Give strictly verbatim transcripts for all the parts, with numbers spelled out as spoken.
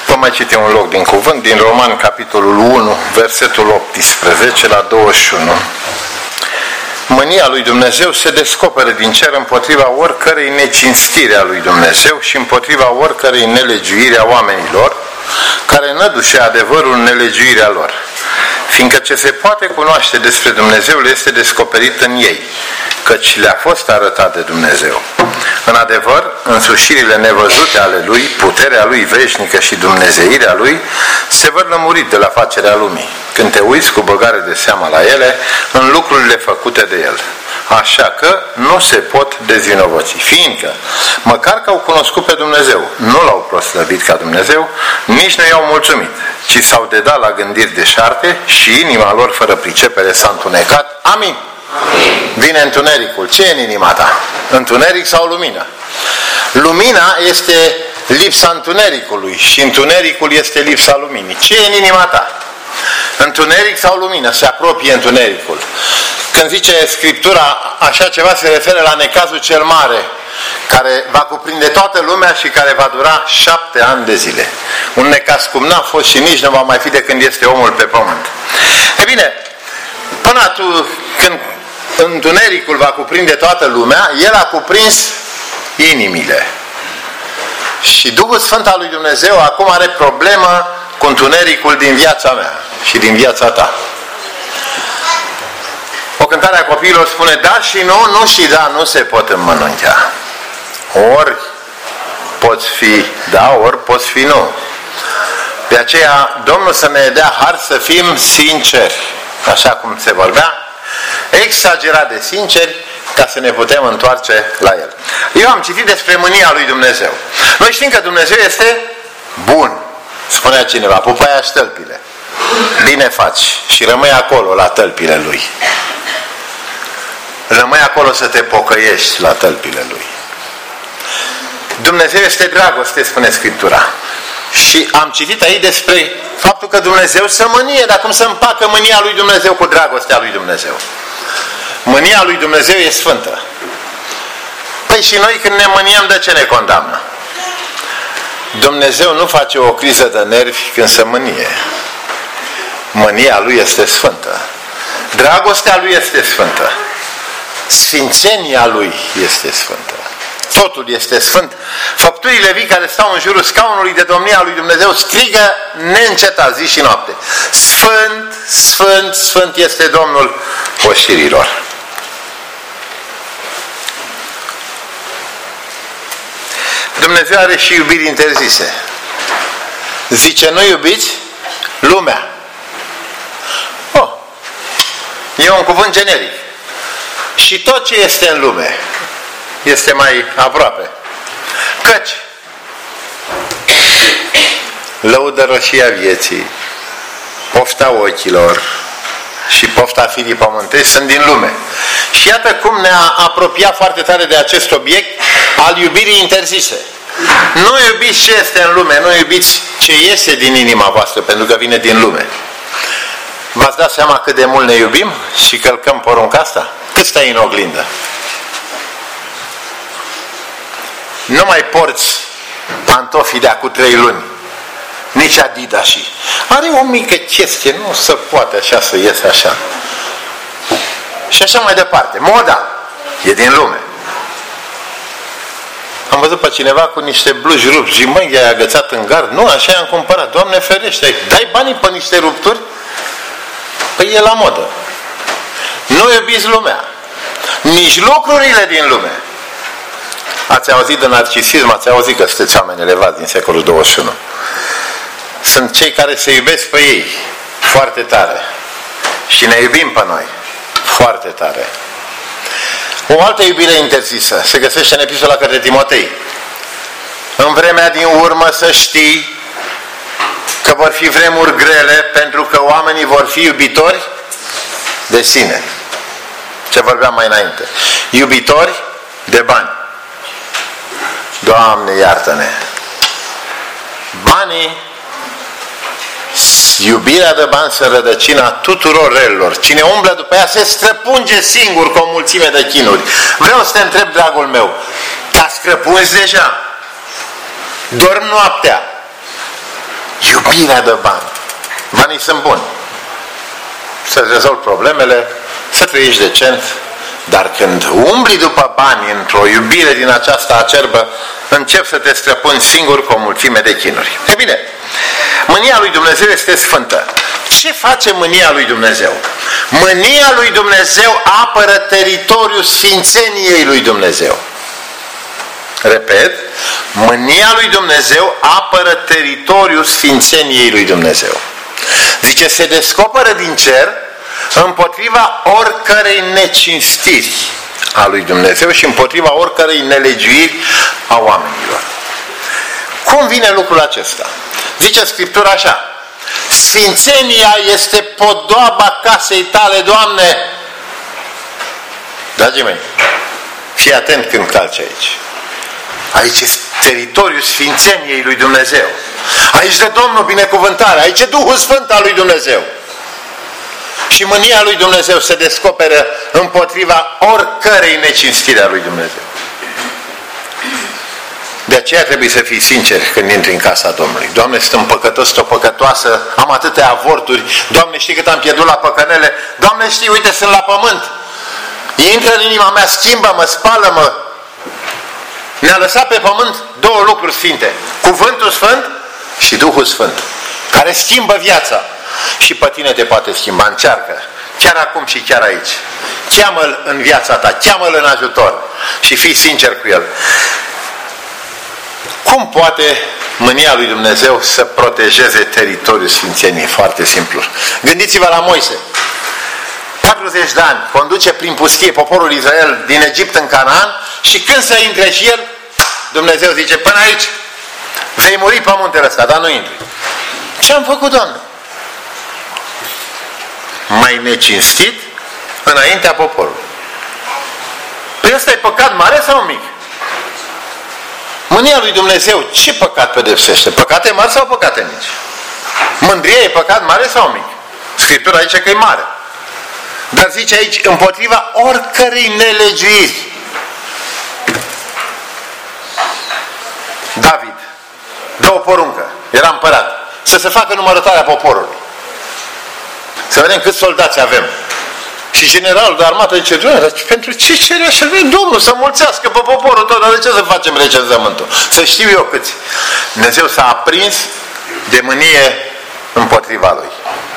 Vă mai citim un loc din cuvânt, din Roman, capitolul unu, versetul optsprezece la douăzeci și unu. Mânia lui Dumnezeu se descoperă din cer împotriva oricărei necinstire a lui Dumnezeu și împotriva oricărei nelegiuire a oamenilor, care nădușe adevărul în nelegiuirea lor. Fiindcă ce se poate cunoaște despre Dumnezeu le este descoperit în ei, căci le-a fost arătat de Dumnezeu. În adevăr, însușirile nevăzute ale Lui, puterea Lui veșnică și dumnezeirea Lui, se văd lămurit de la facerea lumii, când te uiți cu băgare de seamă la ele, în lucrurile făcute de El. Așa că nu se pot dezvinovăți, fiindcă, măcar că au cunoscut pe Dumnezeu, nu L-au proslăvit ca Dumnezeu, nici nu i-au mulțumit, ci s-au dedat la gândiri deșarte și inima lor fără pricepere s-a întunecat. Amin. Amin. Vine întunericul. Ce e în inima ta? Întuneric sau lumină? Lumina este lipsa întunericului și întunericul este lipsa luminii. Ce e în inima ta? Întuneric sau lumină? Se apropie întunericul. Când zice Scriptura așa ceva, se referă la necazul cel mare, care va cuprinde toată lumea și care va dura șapte ani de zile. Un necaz cum n-a fost și nici nu va mai fi de când este omul pe pământ. E bine, până atunci când întunericul va cuprinde toată lumea, el a cuprins inimile. Și Duhul Sfânt al lui Dumnezeu acum are problemă cu întunericul din viața mea și din viața ta. O cântare a copiilor spune: da și nu, nu și da, nu se pot înmănunchea. Ori poți fi da, ori poți fi nu. De aceea Domnul să ne dea har să fim sinceri, așa cum se vorbea, exagerat de sinceri, ca să ne putem întoarce la El. Eu am citit despre mânia lui Dumnezeu. Noi știm că Dumnezeu este bun, spunea cineva, pupaia-și tălpile. Bine faci și rămâi acolo la tălpile Lui. Rămâi acolo să te pocăiești la tălpile Lui. Dumnezeu este dragoste, spune Scriptura. Și am citit aici despre faptul că Dumnezeu se mânie, dar cum să împacă mânia lui Dumnezeu cu dragostea lui Dumnezeu? Mânia lui Dumnezeu e sfântă. Păi și noi când ne mâniem, de ce ne condamnă? Dumnezeu nu face o criză de nervi când se mânie. Mânia lui este sfântă. Dragostea lui este sfântă. Sfințenia lui este sfântă. Totul este sfânt. Făpturile vii care stau în jurul scaunului de domnia lui Dumnezeu strigă neîncetat zi și noapte: Sfânt, Sfânt, Sfânt este Domnul oștirilor. Dumnezeu are și iubiri interzise. Zice: nu iubiți lumea. Oh, e un cuvânt generic. Și tot ce este în lume este mai aproape. Căci lăudăroșia vieții, pofta ochilor și pofta firii pământești sunt din lume. Și iată cum ne-a apropiat foarte tare de acest obiect al iubirii interzise. Nu iubiți ce este în lume, nu iubiți ce iese din inima voastră, pentru că vine din lume. V-ați dat seama cât de mult ne iubim și călcăm porunca asta? Cât stai în oglindă? Nu mai porți pantofii de acum trei luni, nici Adidas-și. Are o mică chestie, nu se poate așa să iese așa. Și așa mai departe. Moda e din lume. Am văzut pe cineva cu niște blugi rupți. Zic: măi, i-ai agățat în gard? Nu, așa i-am cumpărat. Doamne ferește, dai banii pe niște rupturi? Păi e la modă. Nu iubiți lumea, nici lucrurile din lume. Ați auzit de narcisism, ați auzit că sunteți oameni elevați din secolul douăzeci și unu. Sunt cei care se iubesc pe ei foarte tare și ne iubim pe noi foarte tare. O altă iubire interzisă se găsește în epistola către Timotei. În vremea din urmă să știi că vor fi vremuri grele, pentru că oamenii vor fi iubitori de sine. Ce vorbeam mai înainte. Iubitori de bani. Doamne, iartă-ne! Banii, iubirea de bani sunt rădăcina tuturor relelor. Cine umblă după ea se străpunge singur cu o mulțime de chinuri. Vreau să te întreb, dragul meu, te-a străpunzi deja? Dormi noaptea? Iubirea de bani. Banii sunt buni. Să-ți rezolvi problemele, să trăiești decent, dar când umbli după bani într-o iubire din aceasta acerbă, începi să te străpuni singur cu o mulțime de chinuri. E bine, mânia lui Dumnezeu este sfântă. Ce face mânia lui Dumnezeu? Mânia lui Dumnezeu apără teritoriul sfințeniei lui Dumnezeu. Repet, mânia lui Dumnezeu apără teritoriul sfințeniei lui Dumnezeu. Zice, se descoperă din cer împotriva oricărei necinstiri a lui Dumnezeu și împotriva oricărei nelegiuiri a oamenilor. Cum vine lucrul acesta? Zice Scriptura așa: sfințenia este podoaba casei tale, Doamne. Dragii mei, fii atent când calci aici. Aici este teritoriul sfințeniei lui Dumnezeu. Aici de Domnul binecuvântare, aici e Duhul Sfânt al lui Dumnezeu. Și mânia lui Dumnezeu se descoperă împotriva oricărei necinstiri a lui Dumnezeu. De aceea trebuie să fii sincer când intri în casa Domnului. Doamne, sunt păcătos, sunt o păcătoasă, am atâtea avorturi, Doamne, știi cât am pierdut la păcănele, Doamne, știi, uite, sunt la pământ. Intră în inima mea, schimbă-mă, spală-mă. Ne-a lăsat pe pământ două lucruri sfinte: Cuvântul Sfânt și Duhul Sfânt, care schimbă viața. Și pe tine te poate schimba. Încearcă, chiar acum și chiar aici. Cheamă-L în viața ta, cheamă-L în ajutor și fii sincer cu El. Cum poate mânia lui Dumnezeu să protejeze teritoriul sfințeniei? Foarte simplu. Gândiți-vă la Moise. patruzeci de ani conduce prin pustie poporul Israel din Egipt în Canaan și când să intre și el, Dumnezeu zice: până aici, vei muri pe muntele ăsta, dar nu intri. Ce am făcut, Doamne? Mai necinstit înaintea poporului. Păi ăsta e păcat mare sau mic? Mânia lui Dumnezeu ce păcat pedepsește? Păcate mari sau păcate mici? Mândria e păcat mare sau mic? Scriptura zice că e mare. Dar zice aici, împotriva oricărei nelegiuiri. David dă o poruncă, era împărat, să se facă numărătoarea poporului. Să vedem câți soldați avem. Și generalul de armată zice: Doamne, pentru ce cere așa? Domnul să mulțească pe poporul tot, dar de ce să facem recenzământul? Să știu eu câți. Dumnezeu s-a aprins de mânie împotriva lui.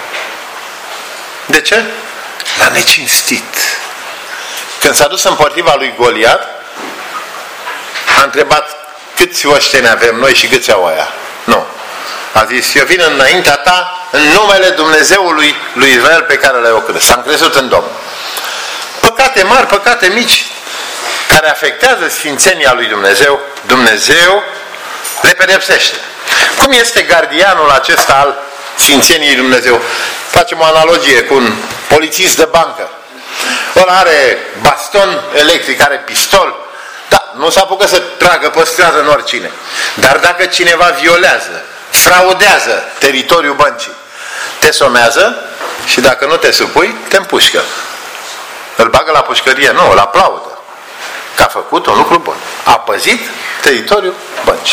De ce? L-a necinstit. Când s-a dus împotriva lui Goliat, a întrebat: câți oșteni avem noi și câți au aia? Nu. A zis: eu vin înaintea ta în numele Dumnezeului lui Israel pe care l-ai ocrât. S-am crezut în Domnul. Păcate mari, păcate mici, care afectează sfințenia lui Dumnezeu, Dumnezeu le pedepsește. Cum este gardianul acesta al sfințeniei lui Dumnezeu? Facem o analogie cu un polițist de bancă. Ăla are baston electric, are pistol. Da, nu s-a apucat să tragă pe stradă în oricine. Dar dacă cineva violează, fraudează teritoriul băncii, te somează și dacă nu te supui, te împușcă. Îl bagă la pușcărie? Nu, îl aplaudă. Că a făcut un lucru bun. A păzit teritoriul băncii.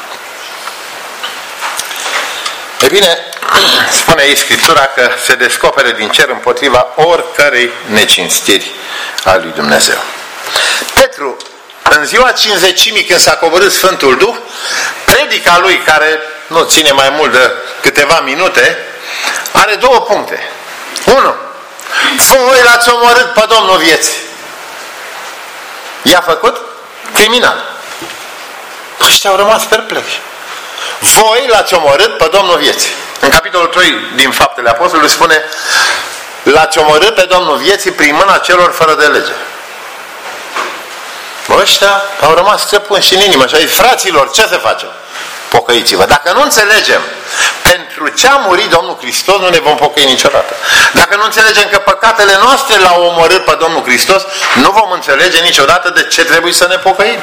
E bine, spune aici Scriptura că se descopere din cer împotriva oricărei necinstiri a lui Dumnezeu. Petru, în ziua cincizecimii, când s-a coborât Sfântul Duh, predica lui, care nu ține mai mult de câteva minute, are două puncte. Unu, voi l-ați omorât pe Domnul vieții. I-a făcut criminal. Ăștia au rămas perplexi. Voi l-ați omorât pe Domnul vieții. În capitolul trei din Faptele Apostolului spune: l-ați omorât pe Domnul vieții prin mâna celor fără de lege. Ăștia au rămas străpunși în inimă și au zis: fraților, ce să facem? Pocăiți-vă. Dacă nu înțelegem pentru ce a murit Domnul Hristos, nu ne vom pocăi niciodată. Dacă nu înțelegem că păcatele noastre l-au omorât pe Domnul Hristos, nu vom înțelege niciodată de ce trebuie să ne pocăim.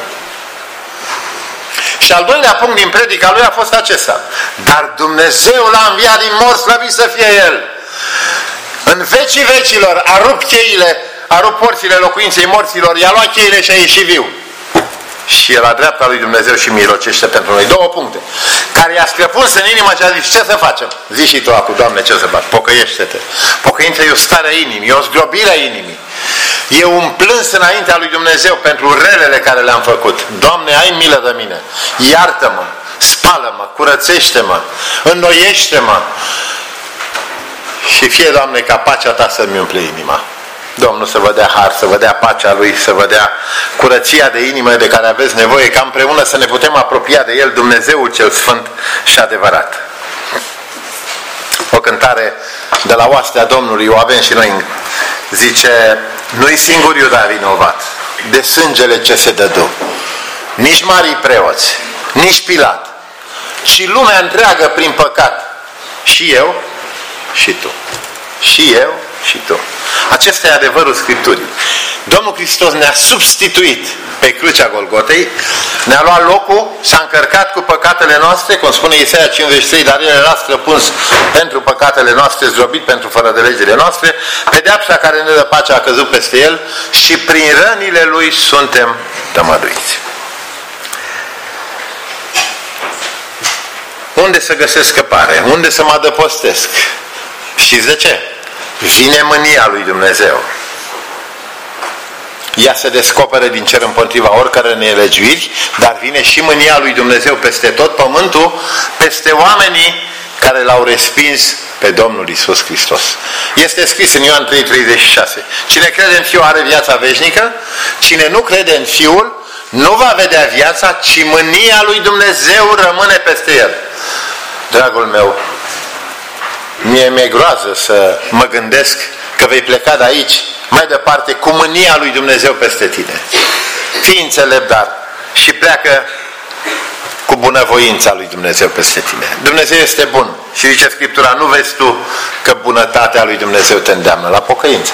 Și al doilea punct din predica lui a fost acesta: dar Dumnezeu l-a înviat din morți, slăvit să fie El. În vecii vecilor a rupt cheile, a rupt porțile locuinței morților, i-a luat cheile și a ieșit viu. și e la dreapta lui Dumnezeu și milocește pentru noi. Două puncte. Care i-a scăpuns în inimă și a zis, ce să facem? Zici și tu acum, Doamne, ce să fac? Pocăiește-te. Pocăința e o stare a inimii, e o zdrobire a inimii. E un plâns înaintea lui Dumnezeu pentru relele care le-am făcut. Doamne, ai milă de mine. Iartă-mă, spală-mă, curățește-mă, înnoiește-mă. Și fie, Doamne, ca pacea Ta să-mi umple inima. Domnul să vă dea har, să vă dea pacea Lui, să vă dea curăția de inimă de care aveți nevoie, ca împreună să ne putem apropia de El, Dumnezeul cel Sfânt și adevărat. O cântare de la oastea Domnului, o avem și noi, zice, nu-i singur Iuda vinovat de sângele ce se dădu, nici marii preoți, nici Pilat, ci lumea întreagă prin păcat, și eu și tu, și eu și tu. Acesta e adevărul Scripturii. Domnul Hristos ne-a substituit pe crucea Golgotei, ne-a luat locul, s-a încărcat cu păcatele noastre, cum spune Isaia cincizeci și trei, dar El era străpuns pentru păcatele noastre, zdrobit pentru fără de legile noastre, pedeapsa care ne dă pacea a căzut peste El și prin rănile Lui suntem tămăduiți. Unde să găsesc scăpare? Unde să mă adăpostesc? Știți de ce? Vine mânia lui Dumnezeu. Ea se descoperă din cer împotriva oricare nelegiuiri, dar vine și mânia lui Dumnezeu peste tot pământul, peste oamenii care l-au respins pe Domnul Iisus Hristos. Este scris în Ioan trei, treizeci și șase. Cine crede în Fiul are viața veșnică, cine nu crede în Fiul nu va vedea viața, ci mânia lui Dumnezeu rămâne peste el. Dragul meu, mie mi-e groază să mă gândesc că vei pleca de aici mai departe cu mânia lui Dumnezeu peste tine. Fii înțelept, dar și pleacă cu bunăvoința lui Dumnezeu peste tine. Dumnezeu este bun și zice Scriptura, nu vezi tu că bunătatea lui Dumnezeu te îndeamnă la pocăință.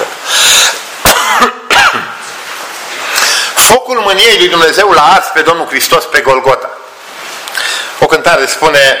Focul mâniei lui Dumnezeu l-a ars pe Domnul Hristos pe Golgota. O cântare spune,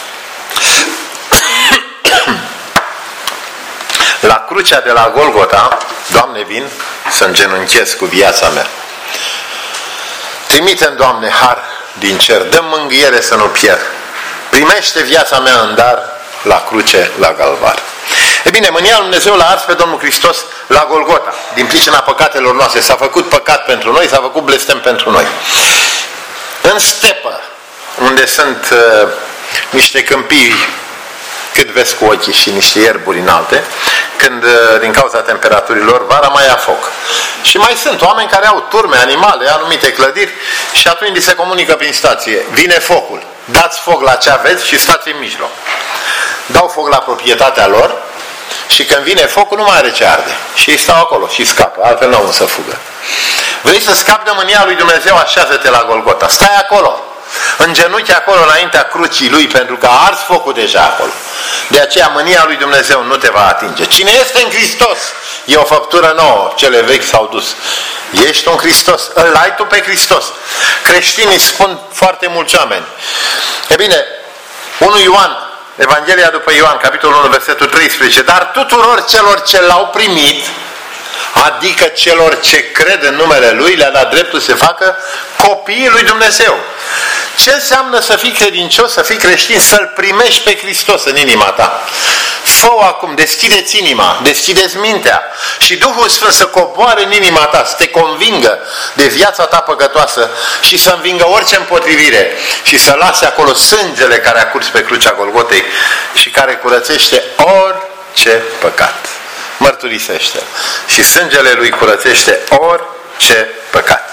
la crucea de la Golgota, Doamne, vin să îngenunchez cu viața mea. Trimite-mi, Doamne, har din cer, dă-mi mângâiere să nu pierd. Primește viața mea în dar la cruce, la Galvar. E bine, mânia lui Dumnezeu l-a ars pe Domnul Hristos la Golgota. Din pricina păcatelor noastre s-a făcut păcat pentru noi, s-a făcut blestem pentru noi. În stepă, unde sunt uh, niște câmpii cât vezi cu ochii și niște ierburi înalte, când din cauza temperaturilor vara mai ia foc. Și mai sunt oameni care au turme, animale, anumite clădiri și atunci se comunică prin stație. Vine focul, dați foc la ce aveți și stați în mijloc. Dau foc la proprietatea lor și când vine focul nu mai are ce arde. Și ei stau acolo și scapă, altfel nu au să fugă. Vrei să scapi de mânia lui Dumnezeu? Așează-te la Golgota. Stai acolo. În genunchi acolo înaintea crucii lui, pentru că a ars focul deja acolo. De aceea mânia lui Dumnezeu nu te va atinge. Cine este în Hristos e o făptură nouă, cele vechi s-au dus. Ești un Hristos, îl ai tu pe Hristos. Creștinii spun foarte mulți oameni. E bine, unu Ioan, Evanghelia după Ioan, capitolul unu, versetul treisprezece, dar tuturor celor ce l-au primit, adică celor ce cred în numele Lui, le-a dat dreptul să facă copiii lui Dumnezeu. Ce înseamnă să fii credincios, să fii creștin? Să-L primești pe Hristos în inima ta. Fă-o acum, deschideți inima, deschideți mintea și Duhul Sfânt să coboare în inima ta, să te convingă de viața ta păcătoasă și să învingă orice împotrivire și să lase acolo sângele care a curs pe crucea Golgotei și care curățește orice păcat. Mărturisește. Și sângele lui curățește orice păcat.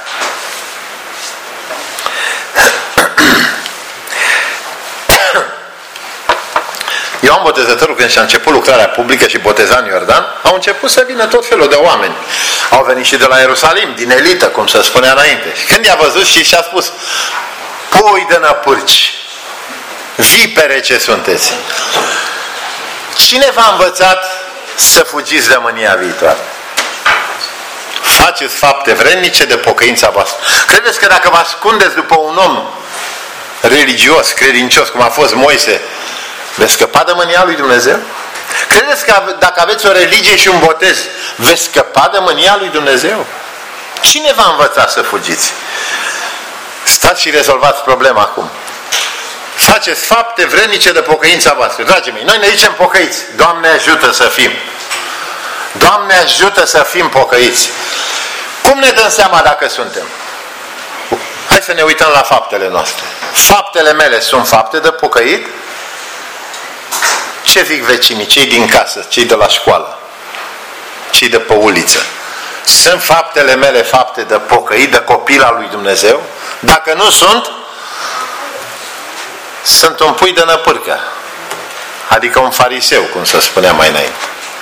Ioan Botezătorul, când și-a început lucrarea publică și boteza în Iordan, au început să vină tot felul de oameni. Au venit și de la Ierusalim, din elită, cum se spunea înainte. Și când i-a văzut și și-a spus, pui de năpârci, vipere ce sunteți. Cine v-a învățat să fugiți de mânia viitoare? Faceți fapte vrednice de pocăința voastră. Credeți că dacă vă ascundeți după un om religios, credincios, cum a fost Moise, veți scăpa de mânia lui Dumnezeu? Credeți că dacă aveți o religie și un botez, veți scăpa de mânia lui Dumnezeu? Cine v-a învățat să fugiți? Stați și rezolvați problema acum. Faceți fapte vrednice de pocăința voastră. Dragii mei, noi ne zicem pocăiți. Doamne ajută să fim. Doamne ajută să fim pocăiți. Cum ne dăm seama dacă suntem? Hai să ne uităm la faptele noastre. Faptele mele sunt fapte de pocăit? Ce zic vecinii, cei din casă, cei de la școală, cei de pe uliță? Sunt faptele mele fapte de pocăit, de copil al lui Dumnezeu? Dacă nu sunt, sunt un pui de năpârcă. Adică un fariseu, cum se spunea mai înainte.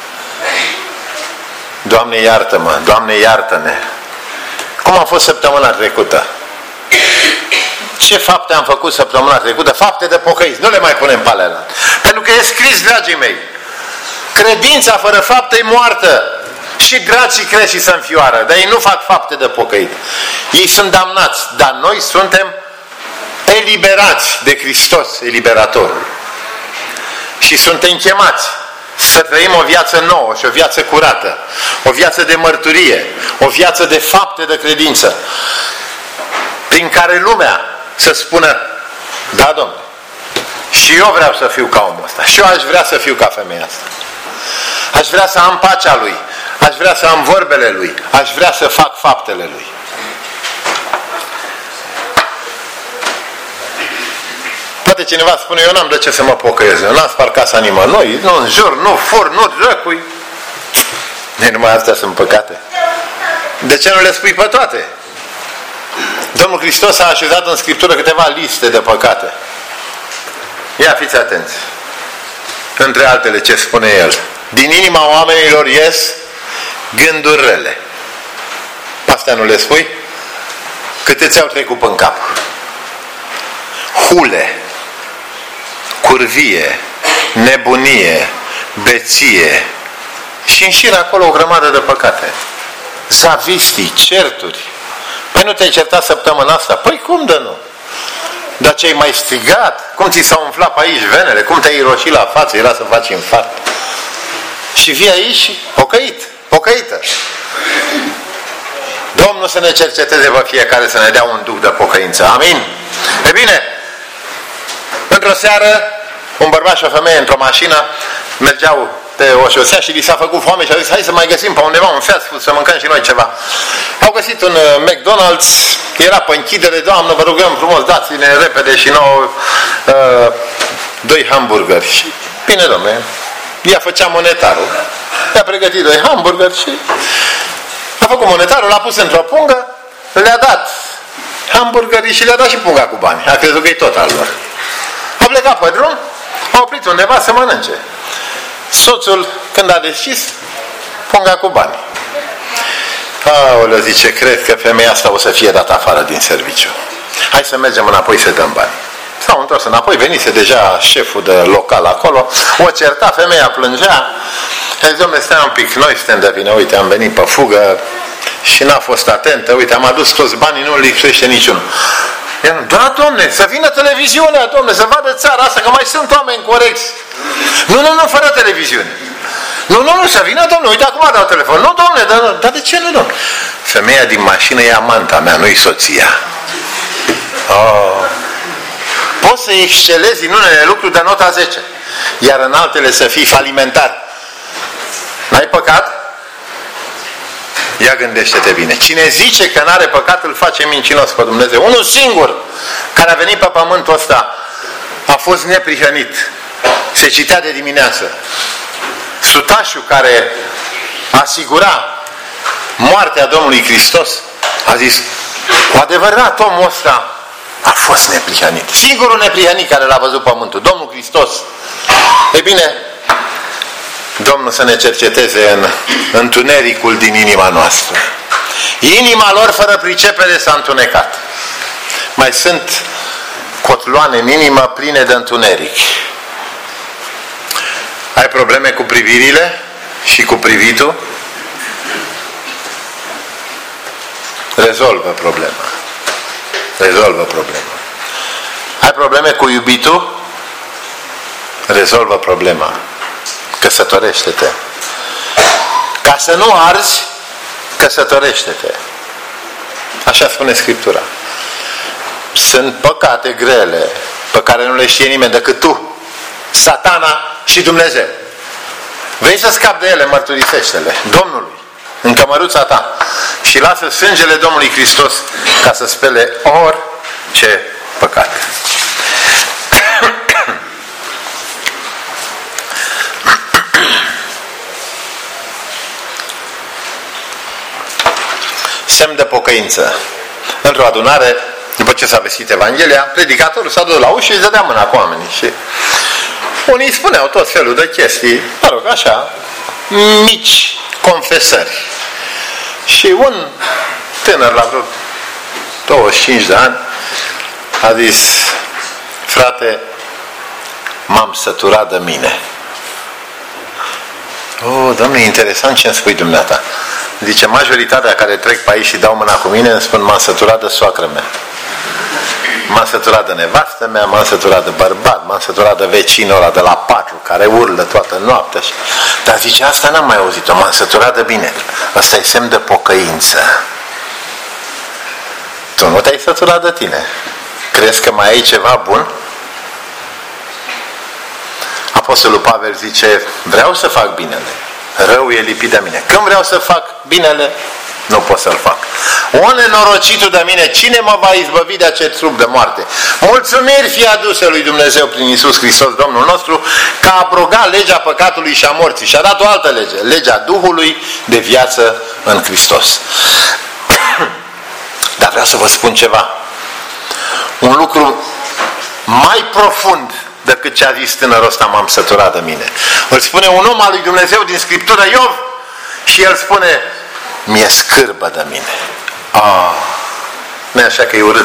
Doamne iartă-mă, Doamne iartă-ne. Cum a fost săptămâna trecută? Ce fapte am făcut săptămâna trecută? Fapte de pocăiți. Nu le mai punem pe alea. Pentru că e scris, dragii mei, credința fără fapte e moartă. Și dracii cresc și se înfioară, dar ei nu fac fapte de pocăit. Ei sunt damnați, dar noi suntem eliberați de Hristos, eliberatorul. Și suntem chemați să trăim o viață nouă și o viață curată, o viață de mărturie, o viață de fapte de credință, prin care lumea să spună, da, Domnule, și eu vreau să fiu ca omul ăsta, și eu aș vrea să fiu ca femeia asta. Aș vrea să am pacea lui, aș vrea să am vorbele lui, aș vrea să fac faptele lui. Poate cineva spune, eu n-am de ce să mă pocăiesc, eu n-am spart casa nimănui, nu înjur, nu fur, nu răcui. Ei, numai astea sunt păcate. De ce nu le spui pe toate? Domnul Hristos a așezat în Scriptură câteva liste de păcate. Ia fiți atenți. Între altele, ce spune El? Din inima oamenilor ies gânduri rele. Astea nu le spui? Câte ți-au trecut în cap? Hule, curvie, nebunie, beție și înșiră acolo o grămadă de păcate. Zavistii, certuri. Păi nu te-ai certat săptămâna asta? Păi cum de nu? Dar ce ai mai strigat? Cum ți s-au umflat pe aici venele? Cum te-ai roșit la față? Era să faci infart. Și vii aici și pocăit, pocăită. Domnul să ne cerceteze pe fiecare, să ne dea un duc de pocăință. Amin? E bine, într-o seară, un bărbat și o femeie într-o mașină mergeau pe o șosea și li s-a făcut foame și au zis, hai să mai găsim pe undeva un fast food, să mâncăm și noi ceva. Au găsit un McDonald's, era pe închidere, Doamnă, vă rugăm frumos, dați-ne repede și nouă uh, doi hamburgeri. Și, bine, domnule, ea făcea monetarul, i-a pregătit doi hamburgeri și a făcut monetarul, l-a pus într-o pungă, le-a dat hamburgerii și le-a dat și punga cu bani. A crezut că e tot al lor. A plecat pe drum, a oprit undeva să mănânce. Soțul, când a deschis, punga cu bani. Aoleu, zice, cred că femeia asta o să fie dată afară din serviciu. Hai să mergem înapoi să dăm bani. S-au întors înapoi, venise deja șeful de local acolo, o certa, femeia plângea. Zice, dom'le, stai un pic, noi suntem de vină, uite, am venit pe fugă și n-a fost atentă, uite, am adus toți banii, nu lipsește niciunul. Da, domne, să vină televiziunea, domne, să vadă țara asta, că mai sunt oameni corecți. Nu, nu, nu, fără televiziune. Nu, nu, nu, să vină, domne, uite, acum dau telefon. Nu, domne, dar, dar de ce nu, domne? Femeia din mașină e amanta mea, nu-i soția. Oh. Poți să excelezi în unele lucruri de nota zece, iar în altele să fii falimentar. N-ai păcat? Ia gândește-te bine. Cine zice că n-are păcat, îl face mincinos pe Dumnezeu. Unul singur care a venit pe pământul ăsta a fost neprihănit. Se citea de dimineață. Sutașul care asigura moartea Domnului Hristos a zis, cu adevărat omul ăsta a fost neprihănit. Singurul neprihănit care l-a văzut pământul, Domnul Hristos. E bine, Domnul să ne cerceteze în întunericul din inima noastră. Inima lor fără pricepere s-a întunecat. Mai sunt cotloane în inimă pline de întuneric. Ai probleme cu privirile și cu privitul? Rezolvă problema. Rezolvă problema. Ai probleme cu iubitul? Rezolvă problema. Căsătorește-te. Ca să nu arzi, căsătorește-te. Așa spune Scriptura. sunt păcate grele pe care nu le știe nimeni decât tu, Satana și Dumnezeu. Vrei să scapi de ele, mărturisește-le Domnului în cămăruța ta și lasă sângele Domnului Hristos ca să spele orice păcat. Semn de pocăință. Într-o adunare, după ce s-a vestit Evanghelia, predicatorul s-a dus la ușă și își dădea mâna cu oamenii și unii spuneau tot felul de chestii, mă rog, așa, mici confesări. Și un tânăr la vreo douăzeci și cinci de ani a zis: frate, m-am săturat de mine. Oh, Doamne, interesant ce îmi spui dumneata. Zice, majoritatea care trec pe aici și dau mâna cu mine îmi spun: m-am săturat de soacră mea, m-am săturat de nevastă mea, m-am săturat de bărbat, m-am săturat de vecinul ăla de la patru care urlă toată noaptea. Dar zice, asta n-am mai auzit-o, m-am săturat de bine. Asta e semn de pocăință. Tu nu te-ai săturat de tine. Crezi că mai ai ceva bun? Apostolul Pavel zice, vreau să fac binele, rău e lipit de mine. Când vreau să fac binele, nu pot să-l fac. O, nenorocitul de mine, cine mă va izbăvi de acest trup de moarte? Mulțumiri fie aduse lui Dumnezeu prin Iisus Hristos, Domnul nostru, că a abrogat legea păcatului și a morții și a dat o altă lege, legea Duhului de viață în Hristos. Dar vreau să vă spun ceva. Un lucru mai profund decât ce a zis tânărul ăsta, m-am săturat de mine. Îl spune un om al lui Dumnezeu din Scriptură, Iov, și el spune, mi-e scârbă de mine. Ah, nu-i așa că e urât?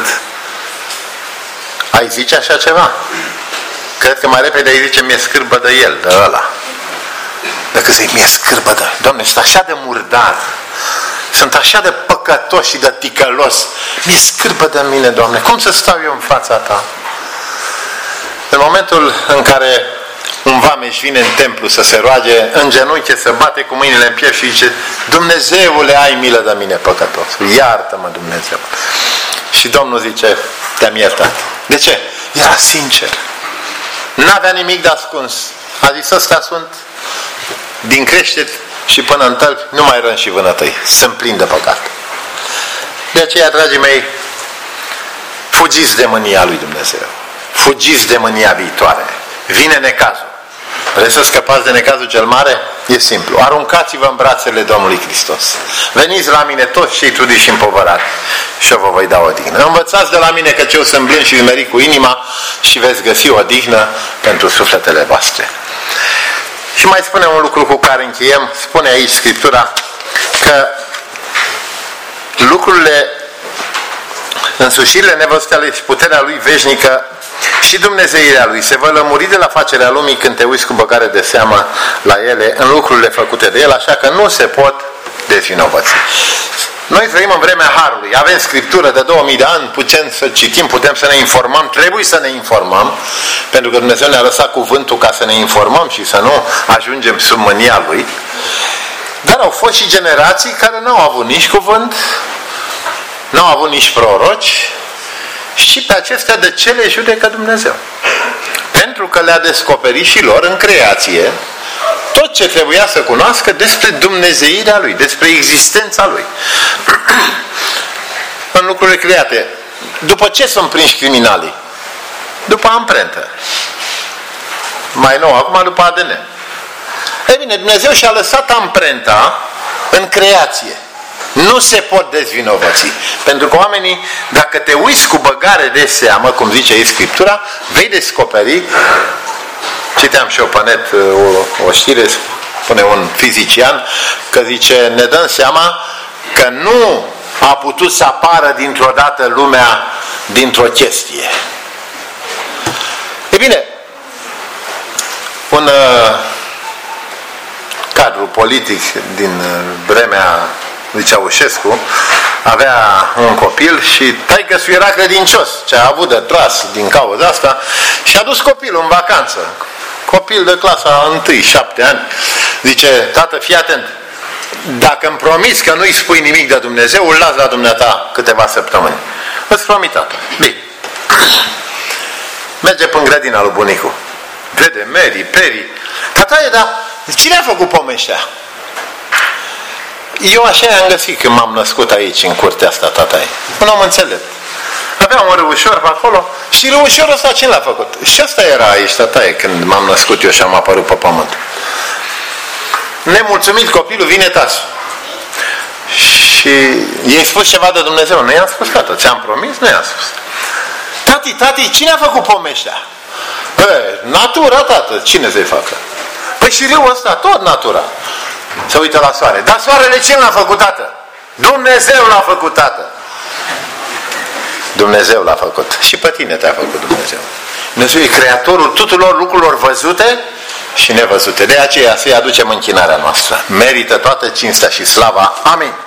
Ai zice așa ceva? Cred că mai repede ai zice, mi-e scârbă de el, de ăla, decât să-i mi-e scârbă de... Doamne, sunt așa de murdar, sunt așa de păcătos și de ticălos, mi-e scârbă de mine, Doamne, cum să stau eu în fața Ta? În momentul în care un vameș vine în templu să se roage, în genunchi se bate cu mâinile în piept și zice, Dumnezeule, ai milă de mine păcătosul, iartă-mă, Dumnezeu. Și Domnul zice, te-am iertat. De ce? Era sincer. N-avea nimic de ascuns. A zis, ăstea sunt din creștet și până în tălpi, nu mai răni și vânătăi. Sunt plin de păcat. De aceea, dragii mei, fugiți de mânia lui Dumnezeu. Fugiți de mânia viitoare. Vine necazul. Vreți să scăpați de necazul cel mare? E simplu. Aruncați-vă în brațele Domnului Hristos. Veniți la mine toți cei trudiți și împovărați și eu vă voi da odihnă. Învățați de la mine că eu sunt blând și smerit cu inima și veți găsi odihnă pentru sufletele voastre. Și mai spune un lucru cu care încheiem. Spune aici Scriptura că lucrurile, însușirile nevăzute ale și puterea lui veșnică și dumnezeirea lui se va lămuri de la facerea lumii când te uiți cu băgare de seamă la ele, în lucrurile făcute de el, așa că nu se pot dezvinovăți. Noi trăim în vremea Harului, avem Scriptură de două mii de ani, putem să citim, putem să ne informăm, trebuie să ne informăm, pentru că Dumnezeu ne-a lăsat cuvântul ca să ne informăm și să nu ajungem sub mânia lui. Dar au fost și generații care nu au avut nici cuvânt, nu au avut nici proroci, și pe acestea de ce le judecă Dumnezeu? Pentru că le-a descoperit și lor în creație tot ce trebuia să cunoască despre dumnezeirea lui, despre existența lui. În lucrurile create. După ce sunt prinși criminalii? După amprentă. Mai nou, acum după A D N. Ei bine, Dumnezeu și-a lăsat amprenta în creație. Nu se pot dezvinovăți. Pentru că oamenii, dacă te uiți cu băgare de seamă, cum zice aici Scriptura, vei descoperi, citeam și eu pe net o, o știre, spune un fizician, că zice, ne dăm seama că nu a putut să apară dintr-o dată lumea dintr-o chestie. E bine, un uh, cadru politic din vremea lui Ceaușescu avea un copil și taică-su era credincios, ce a avut de tras din cauza asta, și a dus copilul în vacanță. Copil de clasa întâi, șapte ani. Zice, tată, fii atent, dacă îmi promiți că nu-i spui nimic de Dumnezeu, îl las la dumneata câteva săptămâni. Îți promit, tată. Bine. Merge până grădina lui bunicul. Vede Mary, Peri. Tataie, dar cine a făcut pomii ăștia? Eu așa am găsit când m-am născut aici, în curtea asta, tataie. Un om înțelept. Aveam un râușor pe acolo și râușorul ăsta cine l-a făcut? Și ăsta era aici, tataie, când m-am născut eu și am apărut pe pământ. Nemulțumit copilul, vine tasul. Și i-ai spus ceva de Dumnezeu? Nu i-am spus, tată. Ți-am promis? Nu i-am spus. Tati, tati, cine a făcut pomii ăștia? Bă, natura, tată. Cine să-i facă? Păi și râul ăsta, tot natura. Se uită la soare. Dar soarele cine l-a făcut, tată? Dumnezeu l-a făcut, tată. Dumnezeu l-a făcut. Și pe tine te-a făcut Dumnezeu. Dumnezeu e creatorul tuturor lucrurilor văzute și nevăzute. De aceea să-i aducem închinarea noastră. Merită toată cinstea și slava. Amin.